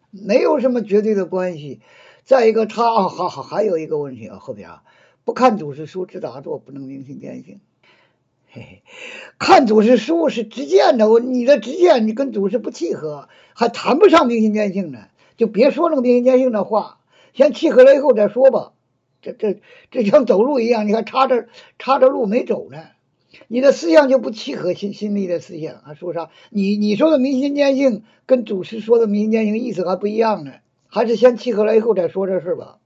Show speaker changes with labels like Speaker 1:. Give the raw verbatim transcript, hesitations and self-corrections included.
Speaker 1: 没有什么绝对的关系。再一个，他啊，还还还有一个问题啊，后边啊，不看祖师书知大作，不能明心见性。嘿嘿，看祖师书是直见的，我你的直见你跟祖师不契合，还谈不上明心见性呢，就别说那个明心见性的话，先契合了以后再说吧。这这这像走路一样，你看插着插着路没走呢，你的思想就不契合心心里的思想啊，说啥？你你说的明心见性跟祖师说的明心见性意思还不一样呢，还是先契合了以后再说这事吧。